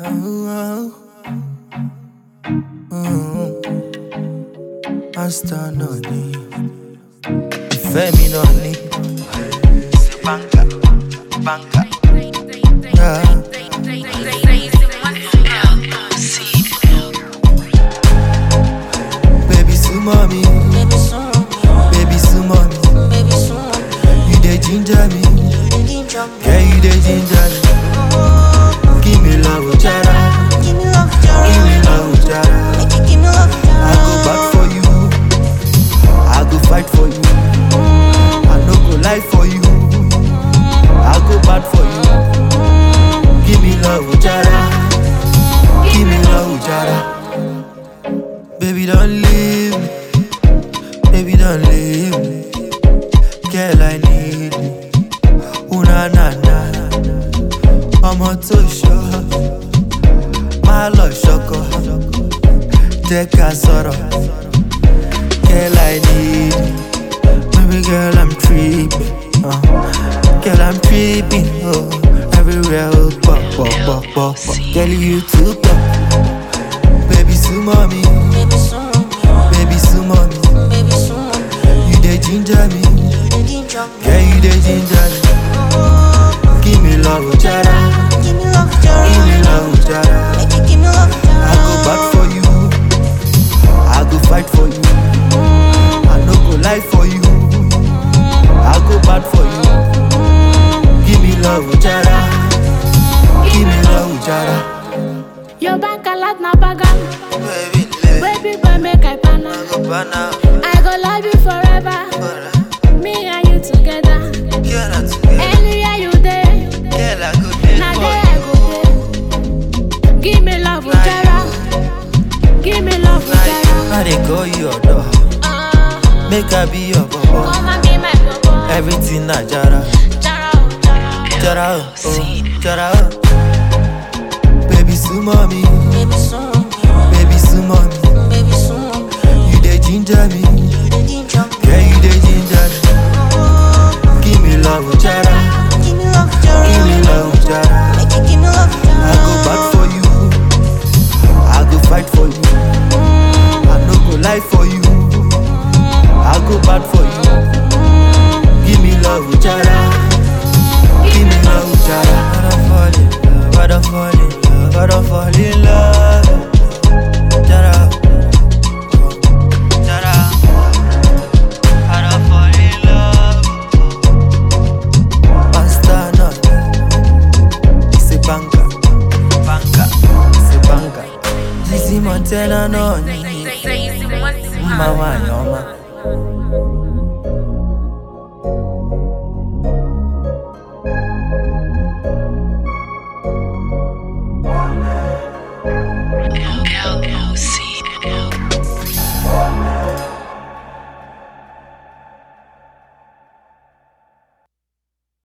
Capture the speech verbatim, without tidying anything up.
Master no need. Ìfẹ́ mi náà ní. Ṣé báńkà, báńkà. Yeah. Baby, sumo me. Baby, sumo me. Baby, sumo me. Baby, sumo me. You dey ginger me. You dey ginger me. Yeah, you dey ginger me. Give me love, Jara. Give me love, Jara. Give me love, Jara. Make you give me love, Jara. I go back for you. I go fight for you. I no go lie for you. I go bad for you. Give me love, Jara. Give me love, Jara. Baby, don't leave me. Baby, don't leave me. Girl, I need you. Ooh, na, na, na. I'm on to show. My love, shoko. Take a sorrow. Girl, I need you. Baby, girl, I'm tripping. Uh. Girl, I'm tripping. Oh, everywhere, oh, pop, pop, pop, pop, pop. Girl, you too pop. Baby, sumo me. Baby, sumo me. Baby, sumo me. Baby, sumo me. You dey ginger me. You dey ginger me. Yeah, you dey ginger me. Give me love, Jara. Give me love, Jara. Give me love, Jara. Make you give me love, Jara. I go back for you. I go fight for you. I no go lie for you. I go bad for you. Give me love, Jara. Give me love, Jara. Your bank a lot na bagan. Baby, Baby boy make I pana. go banana. I go love you forever. Me and you together. Girl, I together. Anywhere you there, Girl, I go there now for there I go there. Give me love, Jara. Give me love, Jara. I dey call you your door. Uh, Make I be your bobo. come and be my bobo. Everything na Jara. Jara, oh, Jara. Jara, oh, Jara. oh. Baby, sumo me. Baby, sumo me. Baby, sumo me. Baby, sumo me. You dey ginger me. You dey ginger me. Yeah, you dey ginger me. Give me love, Jara. Give me love, Jara. Give me love, Jara. Make you give me love, Jara. I go back for you. I go fight for you. I no go lie for you. I go bad for you. Give me love, Jara. Give me love, Jara. I don't fall in love. I don't fall in love. I don't fall in love. Jara. Jara. I don't fall in love. Master not. It's a banker. Banker. It's a banker. Lizzie Montana no. Mama, mama.